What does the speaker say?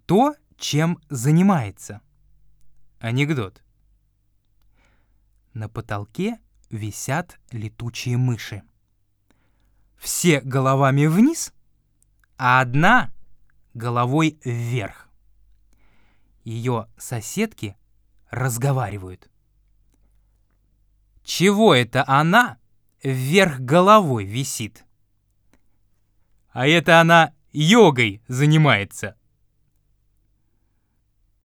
Кто чем занимается? Анекдот. На потолке висят летучие мыши. Все головами вниз, а одна головой вверх. Ее соседки разговаривают. Чего это она вверх головой висит? А это она йогой занимается.